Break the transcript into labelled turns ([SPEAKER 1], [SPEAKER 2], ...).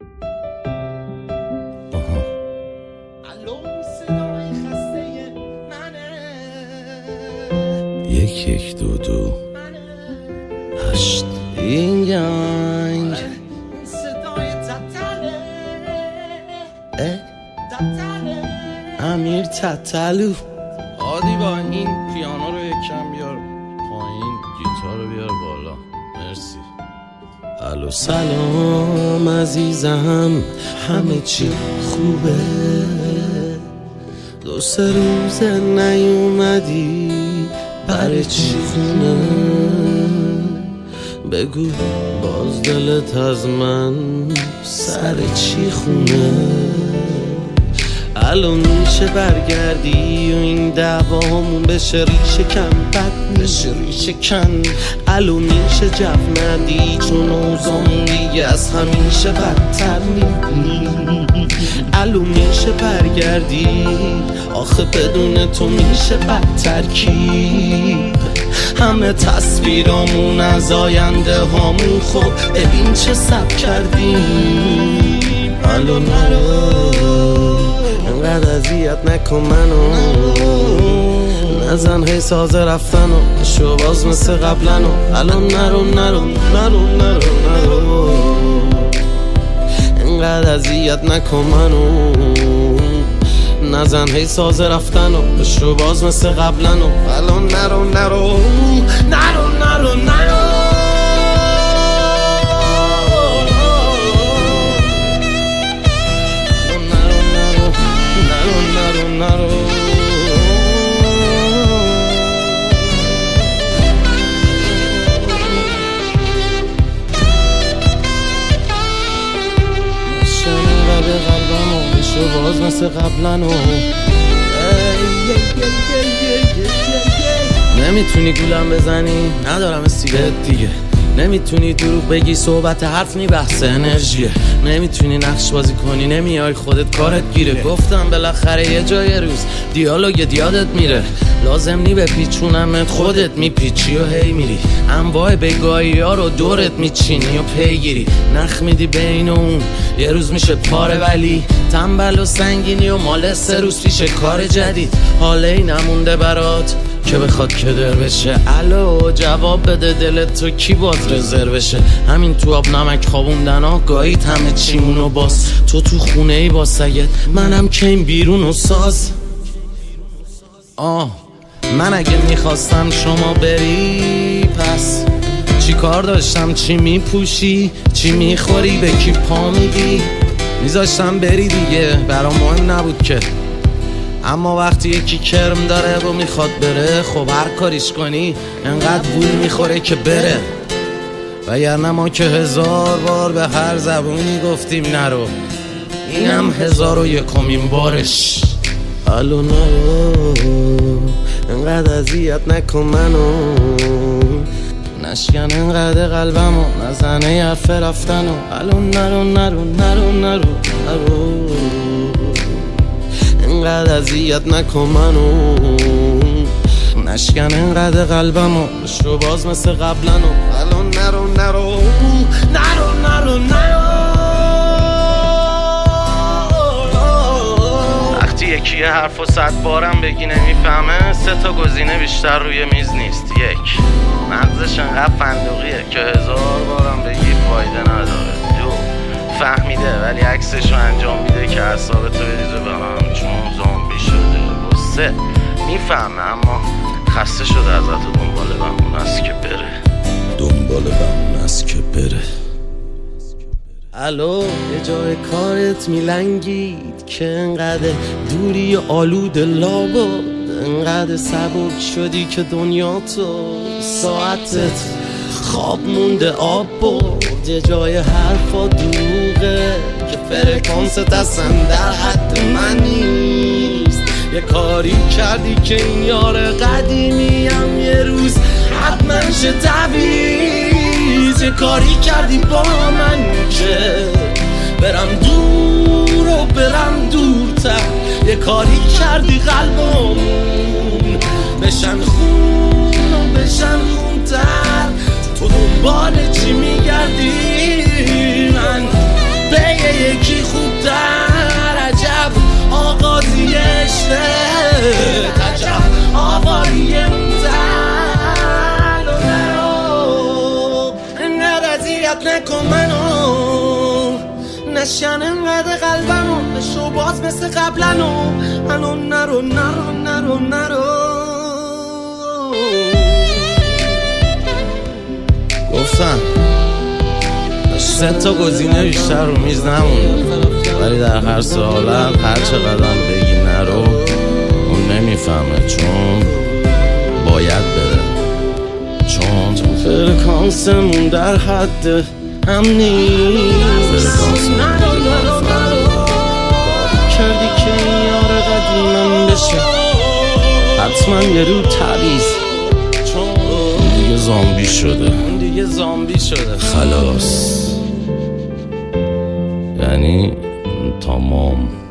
[SPEAKER 1] یک یک دو دو هشت این گنگ امیر تتلو عادی با این پیانو رو یکم بیار پایین، گیتار رو بیار بالا. مرسی. الو سلام عزیزم، همه چی خوبه؟ 2-3 روز نیومدی، برای چی خونه؟ بگو باز دلت از من سر چی خونه؟ الان میشه برگردی و این دعوامون بشه ریشه کن، بد بشه ریشه کن. الان میشه جو ندی چون اوضاعمون دیگه از همیشه بدتر میبینی. الان میشه برگردی آخه بدون تو میشه بدتر کی؟ همه تصویرامون از آینده هامون، خب ببین چه سب کردیم. الان نرو انقدر اذیت نکن منو، نزن هی سازه رفتنو، شو باز مثل قبلنو. الان نرو نرو نرو نرو نرو انقدر اذیت نکن منو، نزن هی سازه رفتنو، شو باز مثل قبلنو. الان نرو نرو نرو نرو نرو باز مثل قبلنو. نمیتونی گولم بزنی، ندارم استیلت دیگه. نمیتونی دروغ بگی، صحبت حرف نی بحث انرژیه. نمیتونی نقش بازی کنی، نمیای خودت کارت گیره. گفتم بالاخره یه جای روز دیالوگ یادت میره. لازم نی بپیچونمت، خودت میپیچی و هی میری. انواع بگاهی ها رو دورت میچینی و پیگیری. نخ میدی بین اون، یه روز میشه پاره ولی تنبل و سنگینی و مال 3 روز پیش کار جدید. حاله ای نمونده برات که بخواد کدر بشه. الو جواب بده، دلت تو کی باز رزرو بشه؟ همین تو آب نمک خوابوندن ها گاهید همه چیمونو باز. تو خونه ای با سگت، منم کیم بیرون و ساز. من اگه میخواستم شما بری، پس چی کار داشتم؟ چی میپوشی؟ چی میخوری؟ به کی پا میدی؟ میذاشتم بری دیگه، برام مهم نبود که. اما وقتی یکی کرم داره و میخواد بره، خب هر کاریش کنی انقدر بوی میخوره که بره. وگرنه ما که 1000 بار به هر زبونی گفتیم نرو، اینم 1001مین بارش. الو نرو انقدر اذیت نکن منو، نشکن انقدر قلبمو، نزنه حرف رفتنو. الو نرو نرو نرو نرو نرو انقدر اذیت نکن منو، نشکن انقدر قلبمو، شو باز مثل قبلنو. الان نرو نرو نرو نرو نرو. وقتی یکی یه حرفو 100 بارم بگی نمیفهمه، 3 تا گزینه بیشتر روی میز نیست. 1 مغزش انقدر فندقیه که 1000 بارم بگی فایده نداره. 2 فهمیده ولی عکسشو انجام میده که اعصابتو بریزه به هم چون زامبی شده. 3 میفهمه اما خسته شده ازت و دنبال بمون است که بره. دنبال بمون است که بره. الو یه جای کارت میلنگید که انقدر دوری آلود لابد، انقدر سبک شدی که دنیا تو ساعتت خواب مونده آب برد. یه جای حرفا دروغه که فرکانست اصلا در حد من نیست. یه کاری کردی که این یار قدیمیم یه روز حتما شه تعویض. یه کاری کردی با من که برم دور و برم دورتر. یه کاری کردی قلبمون بشن خون و بشن خونتر. تو دنبال چی میگردی؟ من به اذیت نکن منو، نشن انقدر قلبمو، نشو باز مثل قبلنو، منو نرو نرو نرو نرو. گفتم 3 تا گزینه بیشتر رو میز نمون، ولی در هر سوالت هر چقدر بگی نرو اون نمیفهمه، چون باید بره، چون فرکانسمون در حد هم نیست. کردی که یار قدیمم بشه حتما یه رو تعویض، چون دیگه زامبی شده، دیگه زامبی شده خلاص، یعنی تمام.